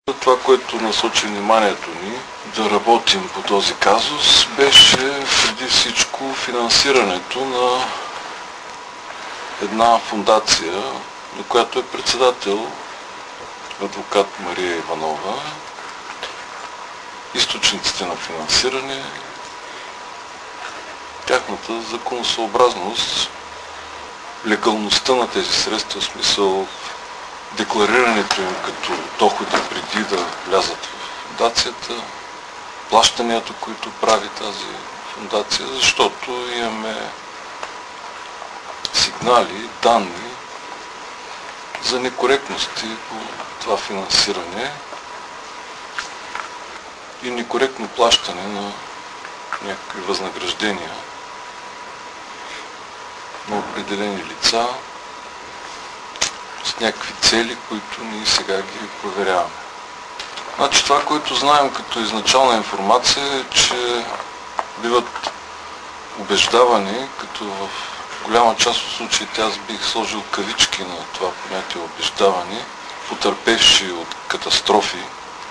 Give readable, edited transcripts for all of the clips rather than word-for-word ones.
Това, което насочи вниманието ни да работим по този казус, беше преди всичко финансирането на една фондация, на която е председател адвокат Мария Иванова. Източниците на финансиране, тяхната законосъобразност, легалността на тези средства, в смисъл декларирането им като доходи преди да влязат в фондацията, плащанията, които прави тази фондация, защото имаме сигнали, данни за некоректности по това финансиране и некоректно плащане на някакви възнаграждения на определени лица с някакви цели, които ние сега ги проверяваме. Значи това, което знаем като изначална информация е, че биват убеждавани, като в голяма част от случаите аз бих сложил кавички на това понятие убеждавани, потърпевши от катастрофи,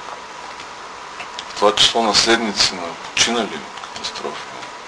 в това число наследници на починали от катастрофи,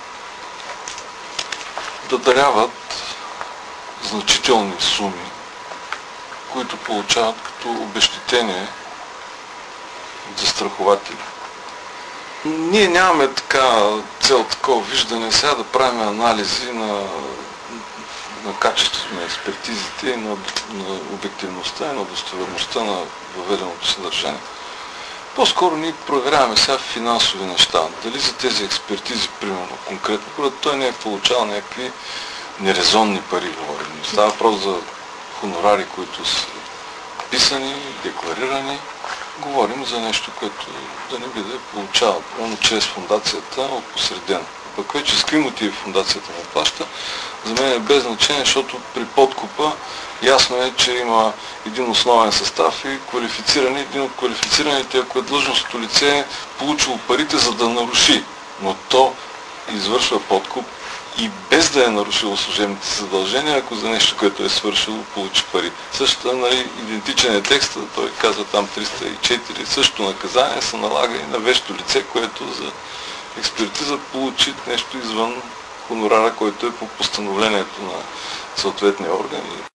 да даряват значителни суми, които получават като обезщетение от застрахователи. Ние нямаме цел такова виждане сега да правим анализи на качеството на експертизите и на обективността и на достоверността на въведеното съдържание. По-скоро ние проверяваме сега финансови неща. Дали за тези експертизи, примерно, конкретно, когато той не е получавал някакви нерезонни пари, говорим. Става въпрос за хонорари, които са писани, декларирани. Говорим за нещо, което да не би да е получавал, примерно чрез фондацията опосредено. Пък вече с какви мотиви фондацията му плаща, за мен е без значение, защото при подкупа ясно е, че има един основен състав и квалифицирани. Един от квалифицираните, ако е длъжностното лице, получило парите, за да наруши, но то извършва подкуп и без да е нарушило служебните задължения, ако за нещо, което е свършило, получи пари. Същото, идентичен е текстът, той казва там 304, същото наказание се налага и на вещо лице, което за експертиза получи нещо извън хонорара, който е по постановлението на съответния орган.